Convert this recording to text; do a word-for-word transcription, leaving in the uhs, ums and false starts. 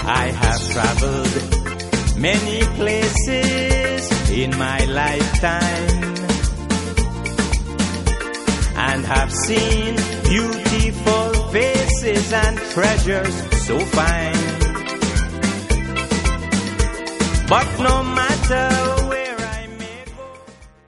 I have traveled many places in my lifetime and have seen beautiful faces and treasures so fine. But no matter